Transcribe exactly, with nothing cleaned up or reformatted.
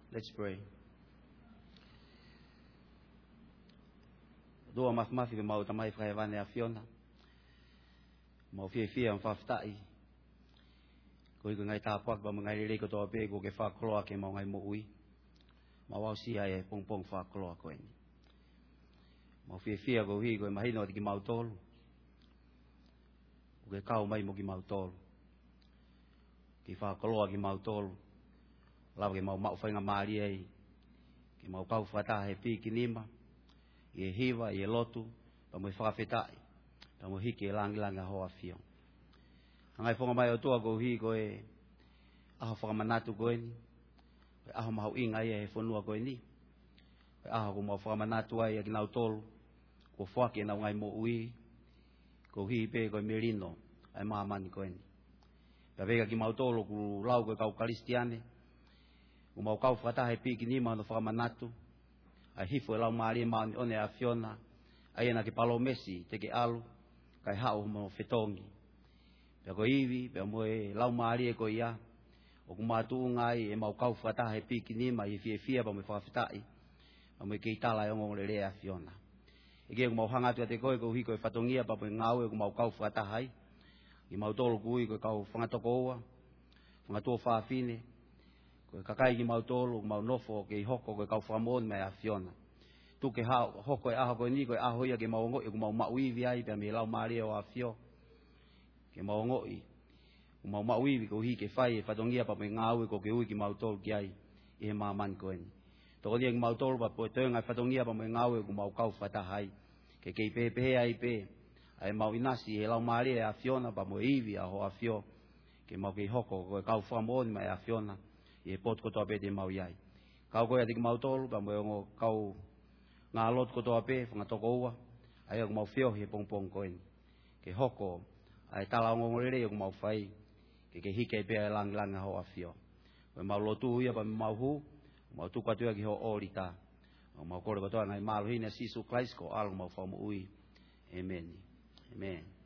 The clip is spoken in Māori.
Let's pray. Doa maf mafi ke mau tamai fai vane a Fiona. Mau fie fie am faftai. Ko i ngai ta pak ba ngai le ko to pe ko ke fa kloa ke mau ngai mo ui. Mau au si ai pong pong fa kloa ko ni. Mau fie fie ko hi ko mai no ki mau tol. Ko ke kau mai mo ki mau tol. Ki fa kloa ki mau tol. Lau ke mau mau fai nga mali ai. Ke mau kau fata he pi ki nima. Ye hiva ye lotu pa mo whakawhetai pa mo hiki e langi langa hoa fio hangai whonga mai o toa ko hi ko e aho whakamanatu ko e ni ko aho mahu inga ia he whonua ko e ni ko aho ko mau whakamanatu ai a ki nau tolu ko whake nau ngai mo ui ko hi pe ko e merino ai maamani ko e ni pa vega ki mau tolu ku lau ko e kau kalistiane ko mau kau whakatahe pi ki nima no whakamanatu ai hifo lau maari maani one a Fiona ai na ki palo mesi te ke alu kai hau mo fetongi pe ko iwi pe mo e lau maari e ko ia o ku matu ngai e mau kau fata he piki ni mai fie fie pa mo fa fitai pa mo ke tala e ngong le a Fiona e ke mo hanga te ko ko hi ko fatongia pa mo ngau e ku mau kau fata hai i mau tolu ku ko kau fanga tokoa fanga to fa fine ko kakai ki mau tolu mau nofo ke hoko ko kau famon me a Fiona tu ke ha hoko e aho ko ni ko aho ia ke mau ngo e mau maui vi ai pe me lau mari o a Fio ke mau ngo i mau maui ko hi ke fai e fatongia pa me ngau ko ke ui ki mau tolu ki ai e ma man ko ni to ni mau tolu pa po te ngai fatongia pa me ngau e ko mau kau fata hai ke ke pe pe ai pe ai mau inasi e lau mari a Fiona pa mo ivi a ho a Fio ke mau ke hoko ko kau famon me a Fiona e pot ko to be de mau yai kau ko ya dik mau tolu pa mo ngo kau nga lot ko to ape nga to ko wa ai ko mau Fio he pong pong ko en ke hoko ai tala ngo ngore ko mau fai ke ke hike pe lang lang ho a Fio ko mau lotu ya pa mau hu mau tu ka tu ki ho orita mau ko ko to ngai mal hina sisu Christ ko al mau fa mu ui amen amen